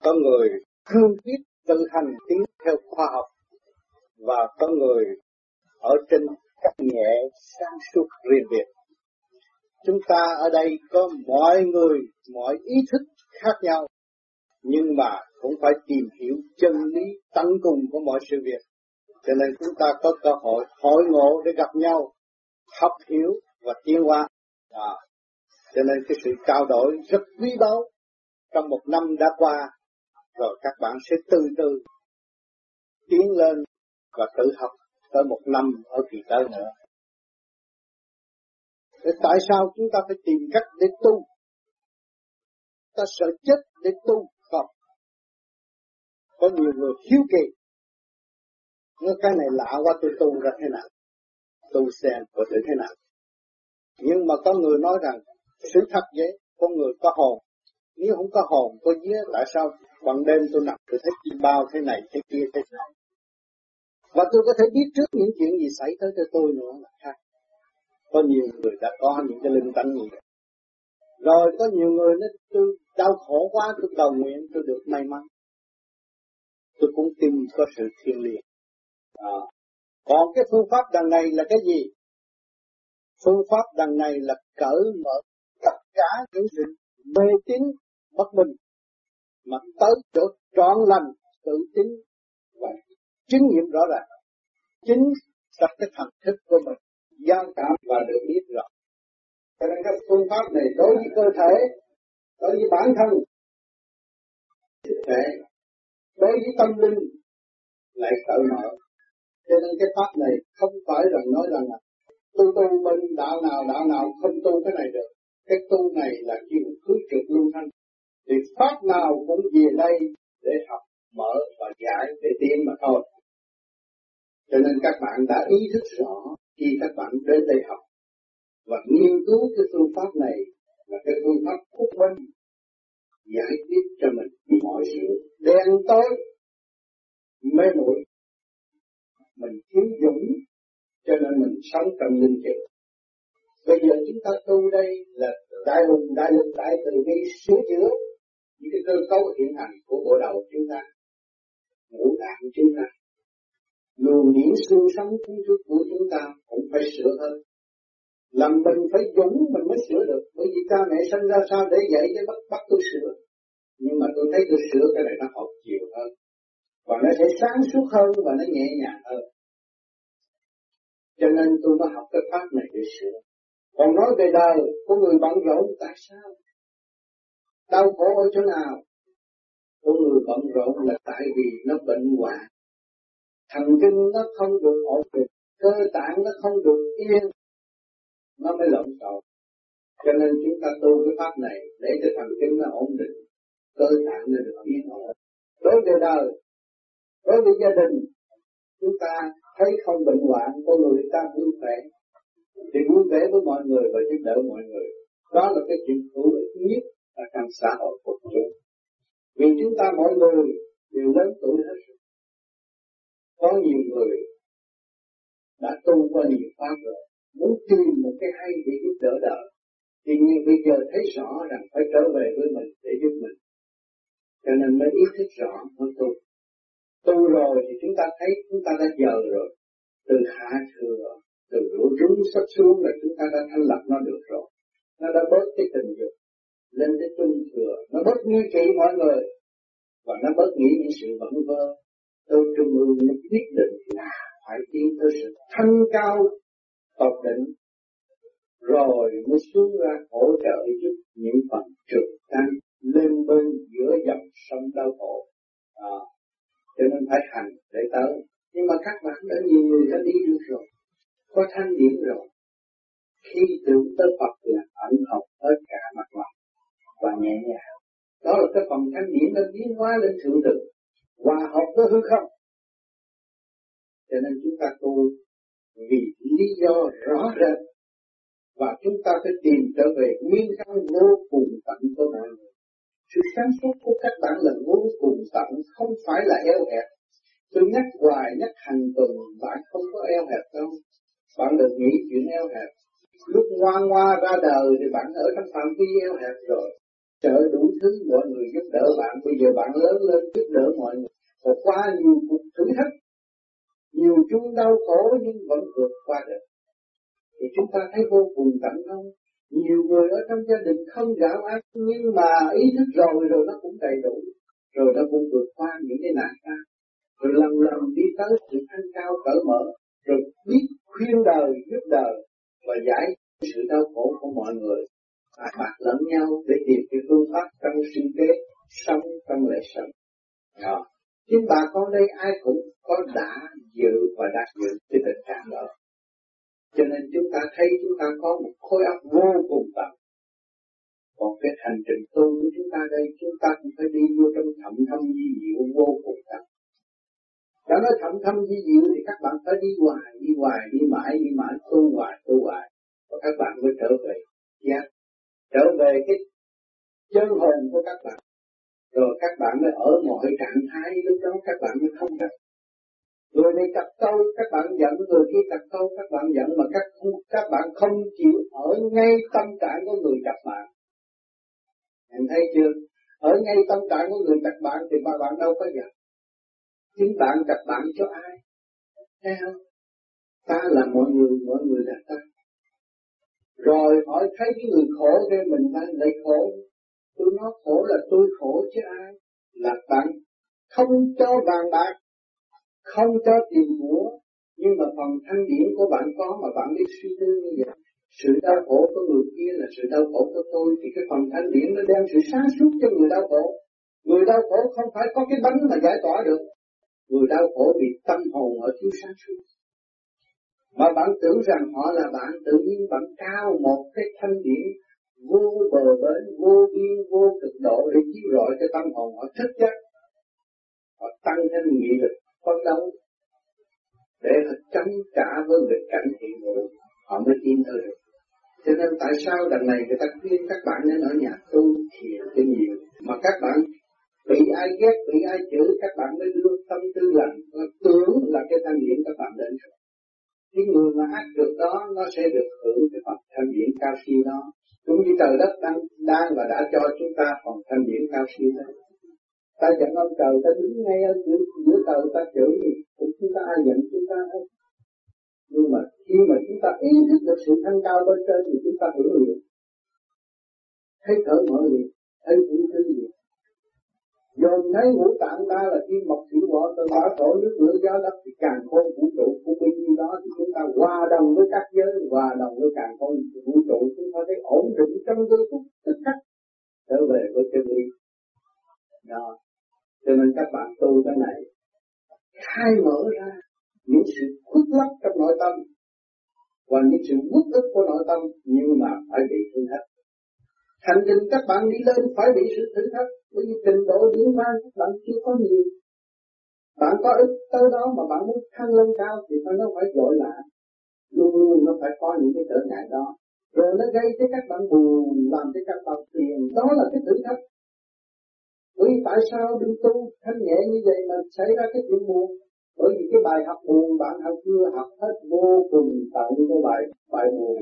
có người cương quyết tự hành tiến theo khoa học, và có người ở trên cách nhẹ sáng suốt riêng biệt. Chúng ta ở đây có mọi người, mọi ý thức khác nhau, nhưng mà cũng phải tìm hiểu chân lý tận cùng của mọi sự việc. Cho nên chúng ta có cơ hội hội ngộ để gặp nhau, học hiểu và tiến hóa. Cho nên cái sự trao đổi rất quý báu trong một năm đã qua, rồi các bạn sẽ từ từ tiến lên và tự học tới một năm ở kỳ tới nữa. Thế tại sao chúng ta phải tìm cách để tu? Ta sợ chết để tu không? Có nhiều người hiếu kỳ, nói cái này lạ quá, tôi tu ra thế nào? Tu xem có thể thế nào? Nhưng mà có người nói rằng sự thật vậy, con người có hồn. Nếu không có hồn, có vía, tại sao ban đêm tôi nằm tôi thấy chim bao thế này, thế kia, thế nào? Và tôi có thể biết trước những chuyện gì xảy tới cho tôi nữa là khác. Có nhiều người đã có những cái linh tánh như vậy. Rồi có nhiều người nói tôi đau khổ quá, tôi cầu nguyện tôi được may mắn. Tôi cũng tin có sự thiêng liêng. Còn cái phương pháp đằng này là cái gì? Phương pháp đằng này là cởi mở tất cả những sự mê tín bất minh, mà tới chỗ trọn lành, tự tin và chứng nghiệm rõ ràng. Chính trong cái thần thức của mình giao cảm và được biết rõ. Cho nên các phương pháp này đối với cơ thể, đối với bản thân, thực thể, đối với tâm linh lại cởi mở. Cho nên cái pháp này không phải rằng nói rằng là tu bên đạo nào không tu cái này được. Cái tu này là kiều khứ trực lưu thanh. Thì pháp nào cũng về đây để học, mở và giải để tiến mà thôi. Cho nên các bạn đã ý thức rõ khi các bạn đến đây học và nghiên cứu cái phương pháp này là cái phương pháp quốc minh, giải quyết cho mình mọi sự đen tối, mê muội. Mình thiếu dũng cho nên mình sống trong linh thiện. Bây giờ chúng ta tu đây là đại hùng, đại lực, đại từ bi sửa chữa những cái cơ cấu hiện hành của bộ đầu chúng ta, ngũ tạng chúng ta, luồng điển xương sống kiến thức của chúng ta cũng phải sửa hơn. Làm mình phải dũng mình mới sửa được, bởi vì cha mẹ sinh ra sao để dạy để bắt tôi sửa. Nhưng mà tôi thấy tôi sửa cái này nó học chiều hơn, và nó sẽ sáng suốt hơn và nó nhẹ nhàng hơn. Cho nên tôi mới học cái pháp này để sửa. Còn nói về đời của người bận rộn, tại sao? Đau khổ ở chỗ nào? Của người bận rộn là tại vì nó bệnh hoạn, thần kinh nó không được ổn định, cơ tạng nó không được yên, nó mới lộn xộn. Cho nên chúng ta tu cái pháp này để cho thần kinh nó ổn định, cơ tạng nó được yên ổn. Đối với đời, đối với gia đình, chúng ta thấy không bệnh hoạn, con người ta vui vẻ, thì vui vẻ với mọi người và giúp đỡ mọi người. Đó là cái chuyện hữu ích nhất ở trong xã hội của chúng. Vì chúng ta mọi người đều lớn tuổi hết. Có nhiều người đã tu qua nhiều pháp rồi, muốn tìm một cái hay để giúp đỡ đời. Tuy nhiên bây giờ thấy rõ rằng phải trở về với mình để giúp mình. Cho nên mới ý thức rõ mới tu. Tu rồi thì chúng ta thấy chúng ta đã dời rồi. Từ hạ thừa, từ lũ rúng sắp xuống là chúng ta đã thanh lập nó được rồi. Nó đã bớt cái tình dục, lên tới trung thừa, nó bớt nghi kỵ mọi người, và nó bớt nghĩ những sự vẩn vơ. Từ trung ương nó quyết định là phải tiến tới sự thanh cao, tột định, rồi mới xuống ra hỗ trợ giúp những phần trực tăng lên bên giữa dòng sông đau khổ. Cho nên phải hành để tới. Nhưng mà các bạn đã nhiều người đã đi được rồi, có thanh điển rồi. Khi tưởng tới Phật là ẩn học hết cả mặt lòng và nhẹ nhàng. Đó là cái phần thanh điển nó biến hóa lên thượng tự, hòa hợp với hư không. Cho nên chúng ta tu vì lý do rõ rệt, và chúng ta phải tìm trở về nguyên căn vô cùng tận của mọi người. Sự sáng suốt của các bạn là vô cùng tận, không phải là eo hẹp. Tôi nhắc hoài, nhắc hành tuần, bạn không có eo hẹp đâu. Bạn đừng nghĩ chuyện eo hẹp. Lúc ngoan ngoa ra đời thì bạn ở trong phạm vi eo hẹp rồi. trợ đủ thứ, mọi người giúp đỡ bạn. Bây giờ bạn lớn lên giúp đỡ mọi người, và qua nhiều cuộc thử thách, nhiều chung đau khổ nhưng vẫn vượt qua được, thì chúng ta thấy vô cùng cảm thông. Nhiều người ở trong gia đình không gạo ăn, nhưng mà ý thức rồi nó cũng đầy đủ, rồi nó cũng vượt qua những cái nạn nan, rồi lần lần đi tới sự thanh cao cởi mở, rồi biết khuyên đời giúp đời và giải sự đau khổ của mọi người, bạc lẫn nhau để tìm cái phương pháp trong sinh kế, sống trong lễ sống. Chính bà con đây ai cũng có đã dự và đạt dự cái tình trạng đó. Cho nên chúng ta thấy chúng ta có một khối óc vô cùng tận. Còn cái hành trình tu của chúng ta đây, chúng ta cũng phải đi vô trong thậm thâm di diệu vô cùng tận. Đã nói thậm thâm di diệu thì các bạn phải đi hoài, đi mãi, tu hoài. Và các bạn mới trở về. Trở về cái chân hồn của các bạn. Rồi các bạn mới ở mọi trạng thái, lúc đó các bạn mới không gặp. Người này cặp câu, các bạn giận, người kia cặp câu, các bạn giận, mà các bạn không chịu ở ngay tâm trạng của người cặp bạn. Em thấy chưa? Ở ngay tâm trạng của người cặp bạn thì bạn đâu có giận. Chính bạn cặp bạn cho ai? Thấy không? Ta là mọi người là ta. Rồi hỏi thấy cái người khổ thì mình lại khổ. Tôi nói khổ là tôi khổ chứ ai? Là bạn không cho vàng bạc, không cho tiền của, nhưng mà phần thanh điển của bạn có mà bạn biết suy tư như vậy. Sự đau khổ của người kia là sự đau khổ của tôi, thì cái phần thanh điển nó đem sự sáng suốt cho người đau khổ. Người đau khổ không phải có cái bánh mà giải tỏa được. Người đau khổ vì tâm hồn ở thiếu sáng suốt. Mà bạn tưởng rằng họ là bạn, tự nhiên bạn cao một cái thanh điển vô bờ bến, vô biên, vô cực độ để chiếu rọi cho tâm hồn họ thức giấc. Họ tăng thêm nghị lực phấn đấu để họ chống trả với nghịch cảnh hiện hữu, họ mới tin tới được. Cho nên tại sao đằng này người ta khuyên các bạn nên ở nhà tu thiền cho nhiều, mà các bạn bị ai ghét, bị ai chửi, các bạn mới đưa tâm tư lành, tưởng là cái thanh điển các bạn đến rồi. Cái người mà ác được đó, nó sẽ được hưởng cái phần thanh điển cao siêu đó. Cũng như trời đất đang và đã cho chúng ta phần thanh điển cao siêu đó. Ta giận ông trời, ta đứng ngay ở giữa trời, ta chửi gì cũng chúng ta ai giận chúng ta hết. Nhưng mà khi mà chúng ta ý thức được sự thanh cao bên trên thì chúng ta hưởng liền, thấy thở mở liền, thấy vũ thứ liền. Dồn thấy ngũ tạng ta là kim mộc thủy hỏa từ bảo tổ nước lửa gió đất, thì càng khôn vũ trụ của bấy nhiêu đó thì chúng ta hòa đồng với các giới, hòa đồng với càng khôn vũ trụ, chúng ta thấy ổn định trong giây phút tức khắc trở về với chân lý. Đó. Cho nên các bạn tu cái này khai mở ra những sự khuất lấp trong nội tâm và những sự uất ức của nội tâm, nhưng mà phải bị thử thách. Hành trình các bạn đi lên phải bị sự thử thách, bởi vì trình độ điển văn các bạn chưa có nhiều. Bạn có ít tới đó mà bạn muốn thăng lên cao thì nó phải gọi là luôn luôn nó phải có những cái trở ngại đó. Rồi nó gây cho các bạn buồn, làm cho các bạn phiền, đó là cái thử thách. Bởi vì tại sao đi tu thanh nhẹ như vậy mà xảy ra cái chuyện buồn? Bởi vì cái bài học buồn bạn chưa học hết vô cùng tận cái bài buồn.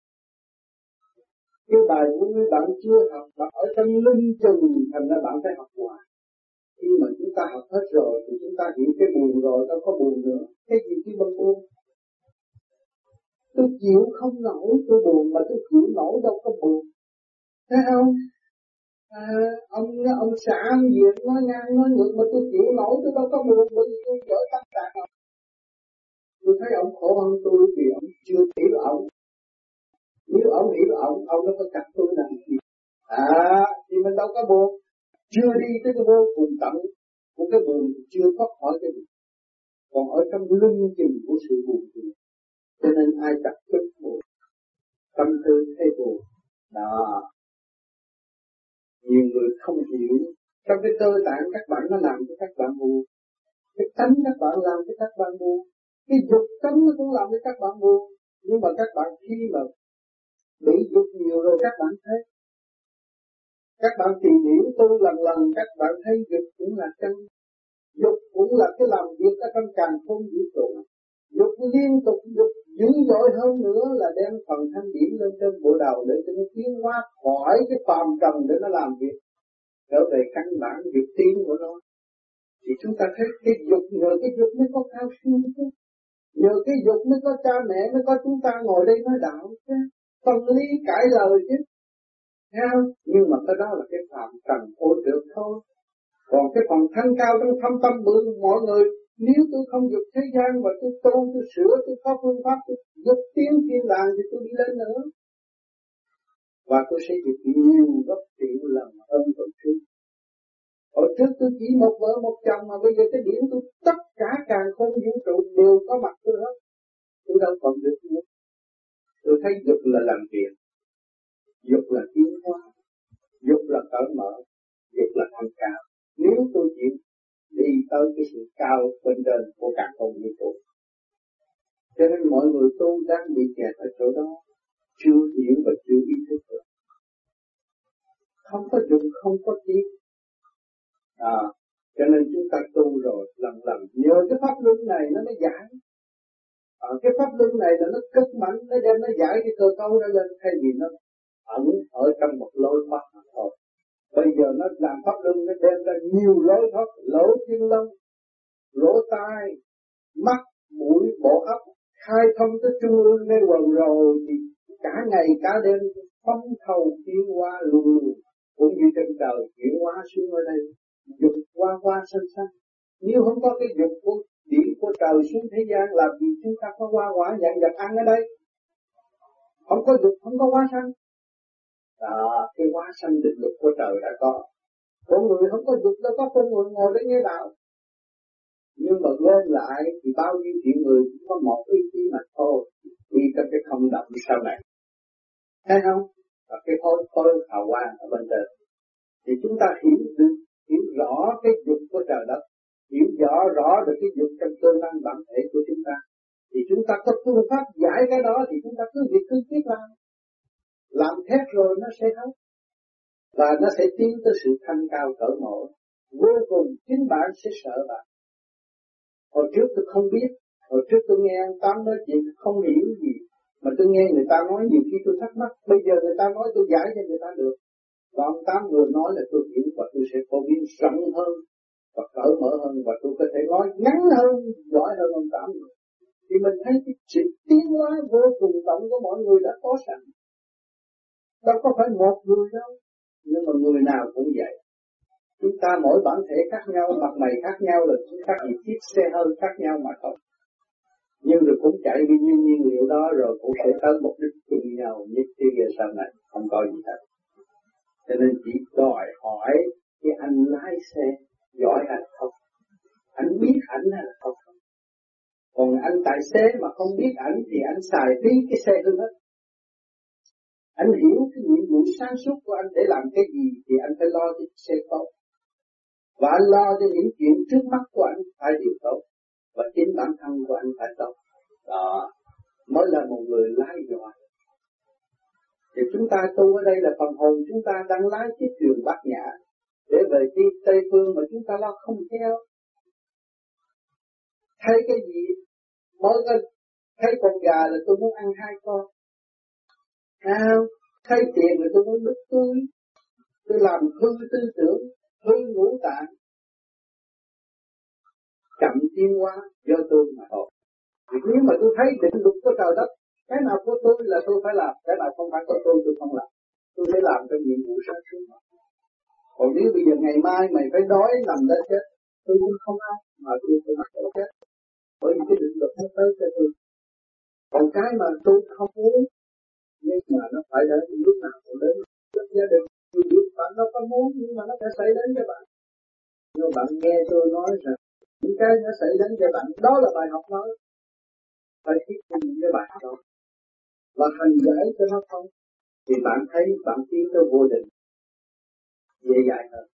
Cái bài vui bạn chưa học, bạn ở trong linh chừng, thành ra bạn phải học hoài. Khi mà chúng ta học hết rồi thì chúng ta hiểu cái buồn rồi, đâu có buồn nữa. Cái gì chứ bằng buồn? Tôi chịu không nổi tôi buồn, mà tôi chịu nổi đâu có buồn. Thấy không? Ông xã việc nói ngang nói ngược mà tôi chịu nổi, tôi đâu có buồn, bởi vì tôi giỏi tâm trạng ông. Tôi thấy ông khổ hơn tôi vì ông chưa hiểu ông. Nếu ông hiểu ông nó có cặp tôi làm gì? Thì mình đâu có buồn. Chưa đi tới cái vô cùng tận của cái buồn, chưa thoát khỏi cái buồn. Còn ở trong lưng chừng của sự buồn thì cho nên ai tập chút buồn, tâm tư thấy buồn. Đó. Nhiều người không hiểu, trong cái cơ tạng các bạn nó làm cho các bạn buồn, cái tánh các bạn làm cho các bạn buồn, cái dục tánh nó cũng làm cho các bạn buồn. Nhưng mà các bạn khi mà bị dục nhiều rồi các bạn thấy, các bạn tìm hiểu tu lần các bạn thấy dục cũng là chân, dục cũng là cái làm việc ở trong càn khôn vũ trụ, dục liên tục dục dữ dội hơn nữa là đem phần thanh điển lên trên bộ đầu để cho nó tiến hóa khỏi cái phàm trần để nó làm việc trở về căn bản việc tiến của nó. Thì chúng ta thấy cái dục, nhờ cái dục mới có cao siêu chứ, nhờ cái dục mới có cha mẹ, mới có chúng ta ngồi đây nói đạo chứ, phân lý cãi lời chứ, thấy không? Nhưng mà cái đó là cái phạm trần ô trượt thôi. Còn cái phần thanh cao trong thâm tâm bự mọi người, nếu tôi không dục thế gian và tôi tu, tôi sửa, tôi có phương pháp, tôi dục tiến thiên đàng thì tôi đi lên nữa. Và tôi sẽ được nhiều gấp triệu lần hơn hồi trước. Hồi trước tôi chỉ một vợ một chồng, mà bây giờ cái điểm tôi tất cả càn khôn vũ trụ đều có mặt tôi hết. Tôi đâu còn được nữa. Tôi thấy dục là làm việc, dục là tiến hóa, dục là cởi mở, dục là thanh cao. Nếu tôi chịu đi tới cái sự cao bên trên của càn khôn vũ trụ, cho nên mọi người tu đang bị kẹt ở chỗ đó, chưa hiểu và chưa ý thức được. Không có dục, không có tiến. Cho nên chúng ta tu rồi lần nhờ cái pháp luân này nó mới giải. Cái pháp luân này là nó cực mạnh, nó đem nó giải cái cơ cấu đó lên, thay vì nó ẩn ở trong một lối thoát thôi. Bây giờ nó làm pháp luân, nó đem ra nhiều lối thoát, lỗ chân lông, lỗ tai, mắt, mũi, bộ óc, khai thông tới trung ương nơi quần rồi thì cả ngày cả đêm phóng thầu tiến hóa luôn luôn, cũng như trên trời chuyển hóa xuống ở đây. Dục qua sanh. Nếu không có cái dục của điển của trời xuống thế gian, làm gì chúng ta có hoa quả dạng vật ăn ở đây? Không có dục, không có hóa sanh. Cái hóa sanh định luật của trời đã có. Con người không có dục đâu có con người ngồi để nghe đạo. Nhưng mà gom lại thì bao nhiêu triệu người cũng có một ý chí mà thôi, đi trong cái không động sau này. Thấy không? Và cái khối hào quang ở bên trên. Thì chúng ta hiểu rõ cái dục của trời đất, hiểu rõ được cái dục trong cơ năng bản thể của chúng ta, thì chúng ta có phương pháp giải cái đó, thì chúng ta cứ việc cứ tiếp làm thét rồi nó sẽ hết, và nó sẽ tiến tới sự thanh cao cỡ mở vô cùng. Chính bạn sẽ sợ bạn. Hồi trước tôi không biết, hồi trước tôi nghe ông Tám nói chuyện không hiểu gì, mà tôi nghe người ta nói nhiều khi tôi thắc mắc. Bây giờ người ta nói tôi giải cho người ta được. Và ông Tám vừa nói là tôi hiểu, và tôi sẽ phổ biến rộng hơn và cởi mở hơn, và tôi có thể nói ngắn hơn, giỏi hơn ông Tám. Thì mình thấy cái sự tiến hóa vô cùng tổng của mọi người đã có sẵn. Đâu có phải một người đâu, nhưng mà người nào cũng vậy. Chúng ta mỗi bản thể khác nhau, mặt mày khác nhau, là chúng ta chỉ chiếc xe hơi khác nhau mà thôi. Nhưng rồi cũng chạy vì nhiên liệu đó, rồi cũng sẽ tới mục đích chung nhau nhất thế kia sau này, không có gì hết. Cho nên chỉ đòi hỏi cái anh lái xe giỏi hay không, anh biết ảnh hay là không. Còn anh tài xế mà không biết ảnh thì anh xài phí cái xe hơn hết. Anh hiểu cái nhiệm vụ sáng suốt của anh để làm cái gì thì anh phải lo cho xe tốt. Và anh lo cho những chuyện trước mắt của anh phải điều tốt. Và chính bản thân của anh phải tốt. Đó mới là một người lái giỏi. Thì chúng ta tu ở đây là phần hồn chúng ta đang lái chiếc thuyền Bát Nhã để về đi Tây Phương, mà chúng ta lo không theo. Thấy cái gì mới thấy con gà là tôi muốn ăn 2 con. Thấy tiền là tôi muốn đứt túi. Tôi làm hư tư tưởng, hư ngũ tạng, chậm tiến hóa do tôi mà thôi. Nếu mà tôi thấy định luật của trời đất, cái nào của tôi là tôi phải làm, cái nào không phải của tôi không làm. Tôi phải làm cái nhiệm vụ sáng suốt. Còn nếu bây giờ ngày mai mày phải đói nằm đến chết, tôi cũng không ăn, mà tôi phải mặc áo chết. Bởi vì cái định luật nó tới cho tôi. Còn cái mà tôi không muốn, nhưng mà nó phải đến lúc nào cũng đến lúc gia đình. Dù bạn nó có muốn, nhưng mà nó sẽ xảy đến cho bạn. Nhưng bạn nghe tôi nói rằng những cái nó xảy đến cho bạn, đó là bài học nói. Phải thiết thực cho bạn đó. Và hành giải cho nó không, thì bạn thấy bạn tiến tới vô định dễ dàng hơn,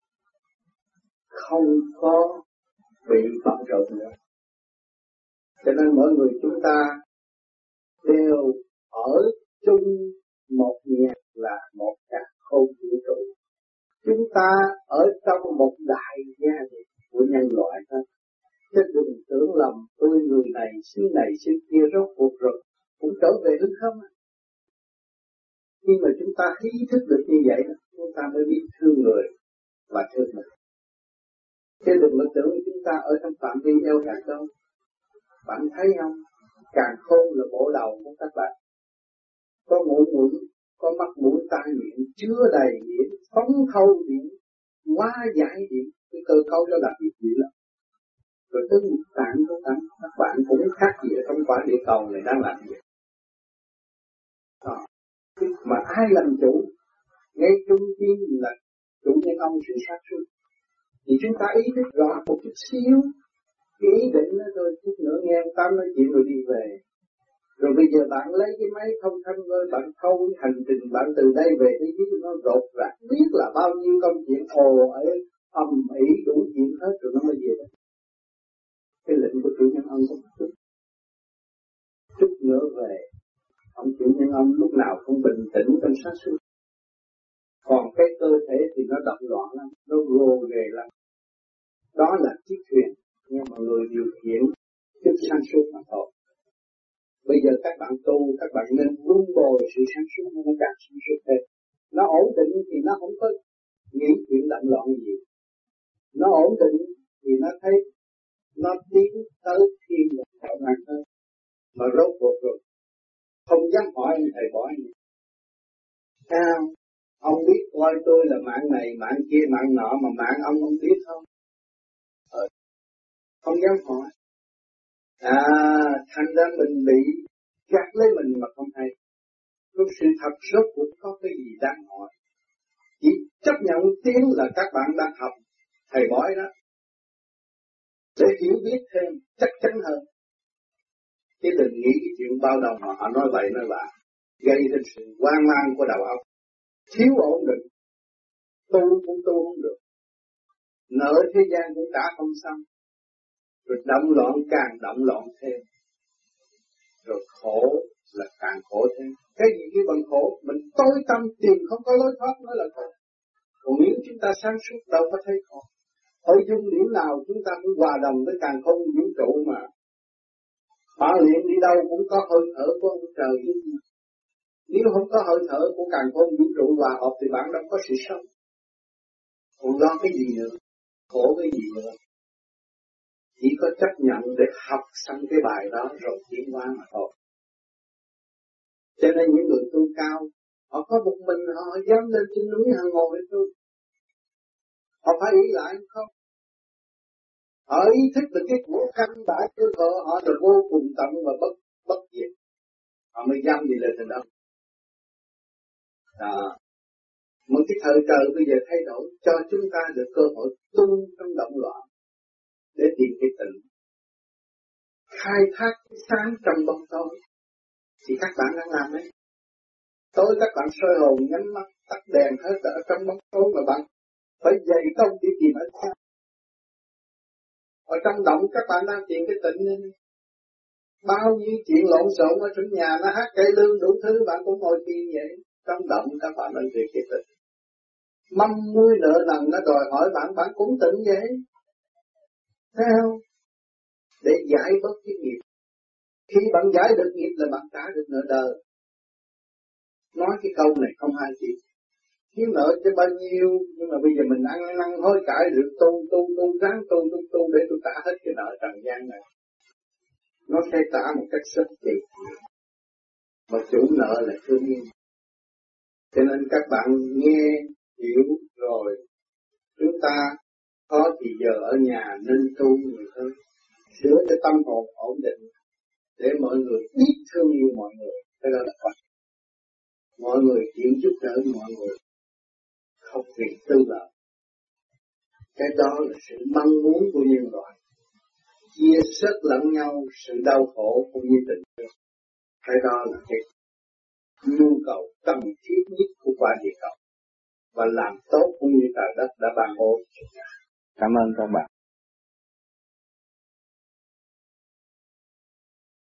không có bị bận rộn nữa. Cho nên mỗi người chúng ta đều ở chung một nhà, là một cả không vũ trụ. Chúng ta ở trong một đại gia đình của nhân loại hết. Chứ đừng tưởng lầm tôi người này xứ kia rốt cuộc rồi cũng trở về hư không. Khi mà chúng ta ý thức được như vậy, chúng ta mới biết thương người và thương mình. Chứ đừng có tưởng chúng ta ở trong phạm vi eo hẹp đâu. Bạn thấy không? Càng khôn là bộ đầu của các bạn. Có mũi, có mắt mũi tai miệng chứa đầy điện, phóng thâu điện, hóa giải điện, cái cơ cấu đó là việc gì lắm. Rồi tới một tạng của các bạn cũng khác gì ở trong quả địa cầu này đang làm gì. Mà ai làm chủ? Ngay trung tâm là chủ nhân ông sự sát suốt. Thì chúng ta ý thức rõ một chút xíu, cái ý định đó thôi, chút nữa nghe ông Tám nói chuyện rồi đi về. Rồi bây giờ bạn lấy cái máy thông thanh với bạn thâu hành trình bạn từ đây về thế giới nó rột rạc, biết là bao nhiêu công chuyện ồ ấy ầm ĩ đủ chuyện hết rồi nó mới về đây. Cái lệnh của chủ nhân ông cũng chút nữa về, ông chủ nhân ông lúc nào cũng bình tĩnh trong sát suốt. Còn cái cơ thể thì nó động loạn lắm, nó gồ ghề lắm. Đó là chiếc thuyền, nhưng mà người điều khiển chút sáng suốt mà thôi. Bây giờ các bạn tu, các bạn nên vun bồi sự sáng suốt, nó càng sáng suốt thêm. Nó ổn định thì nó không có nghĩ chuyện động loạn gì. Nó ổn định thì nó thấy nó tiến tới thiên là tạo năng hơn. Mà rốt cuộc rồi, không dám hỏi anh thầy bỏ anh. Sao? Ông biết coi tôi là mạng này, mạng kia, mạng nọ mà mạng ông không biết không? Không dám hỏi. Thành ra mình bị gạt lấy mình mà không hay. Lúc sự thật rốt cuộc có cái gì đáng hỏi. Chỉ chấp nhận tiếng là các bạn đang học thầy bói đó. Để hiểu biết thêm, chắc chắn hơn. Chứ đừng nghĩ cái chuyện bao đồng mà họ nói vậy nói bạ. Gây ra sự hoang mang của đầu óc. Thiếu ổn định. Tu cũng tu không được. Nợ thế gian cũng trả không xong. Rồi động loạn càng động loạn thêm. Rồi khổ là càng khổ thêm. Cái gì khi bằng khổ, mình tối tâm tìm không có lối thoát mới là khổ. Còn nếu chúng ta sáng suốt đâu có thấy khổ. Ở dung điểm nào chúng ta cũng hòa đồng với càng không vũ trụ mà. Bạn luyện đi đâu cũng có hơi thở của ông trời. Nếu không có hơi thở của càng không vũ trụ hòa hợp thì bạn đâu có sự sống. Còn lo cái gì nữa? Khổ cái gì nữa? Chỉ có chấp nhận để học xong cái bài đó rồi tiến hóa mà thôi. Cho nên những người tu cao, họ có một mình họ dám lên trên núi họ ngồi để tu. Họ phải ý lại không? Họ ý thức được cái của căn bản của họ là vô cùng tận và bất diệt. Họ mới dám đi lên trên đó. Một cái thời trời bây giờ thay đổi cho chúng ta được cơ hội tu trong động loạn để tìm cái tịnh. Khai thác cái sáng trong bóng tối thì các bạn đang làm đấy. Tối các bạn soi hồn nhắm mắt tắt đèn hết ở trong bóng tối mà bạn phải dày công đi tìm ở xa. Ở trong động các bạn đang tìm cái tịnh nên bao nhiêu chuyện lộn xộn ở trong nhà nó hát cải lương đủ thứ bạn cũng ngồi tìm vậy. Trong động các bạn đang tìm cái tịnh. Mâm muối nợ nần nó đòi hỏi bạn cũng tịnh vậy. Thấy không? Để giải bớt cái nghiệp. Khi bạn giải được nghiệp là bạn trả được nợ đời. Nói cái câu này không hay gì. Thiếu nợ cho bao nhiêu, nhưng mà bây giờ mình ăn năn hối cải được tu ráng tu để tôi trả hết cái nợ trần gian này. Nó sẽ trả một cách rất kỳ. Mà chủ nợ là thương yêu. Cho nên các bạn nghe, hiểu rồi. Chúng ta có thì giờ ở nhà nên tu nhiều hơn. Sửa cho tâm hồn ổn định. Để mọi người biết thương yêu mọi người. Cái đó là quan. Mọi người chịu giúp đỡ mọi người. Không vì tư lợi. Cái đó là sự mong muốn của nhân loại. Chia sớt lẫn nhau sự đau khổ cũng như tình yêu. Cái đó là cái nhu cầu cần thiết nhất của quả địa cầu. Và làm tốt cũng như trời đất đã ban bố. Cảm ơn các bạn.